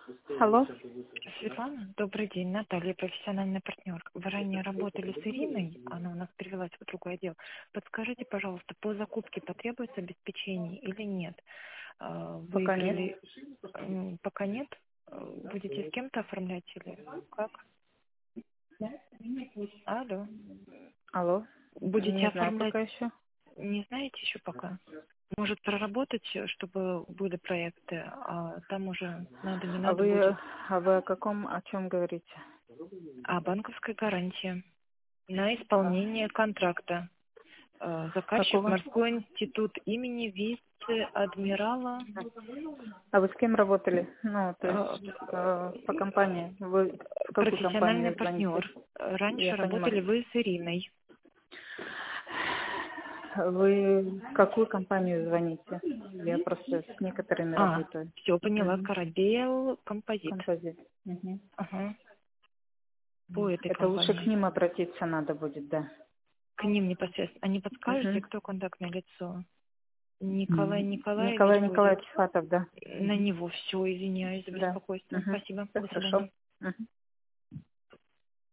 Алло. Светлана, добрый день. Наталья, профессиональный партнер. Вы ранее работали с Ириной, она у нас перевелась в другой отдел. Подскажите, пожалуйста, по закупке потребуется обеспечение или нет? Пока нет. Выиграли? Пока нет? Будете с кем-то оформлять или как? Алло. Алло. Будете Не знаю оформлять? пока еще. Не знаете еще пока? Может проработать, чтобы были проекты, а там уже надо, не А надо вы, будет. о чем говорите? А банковская гарантия на исполнение контракта. Заказчик Какого? Морской институт имени вице-адмирала. А вы с кем работали? Ну, то э, есть по компании. Вы в какую Профессиональный компанию звоните? партнер. Раньше Я работали понимаю. вы с Ириной. Вы в какую компанию звоните? Я просто с некоторыми работаю. Все, поняла. Угу. Корабел Композит. Композит. Угу. Ага. По этой Это лучше к компании. ним обратиться надо будет, да. К ним непосредственно. А не подскажете, Угу. кто контактное лицо? Николай Николаевич Николай будет. Николаевич Фатов, да. На него все, извиняюсь за Да. беспокойство. Угу. Спасибо. Все До хорошо. свидания. Мгм.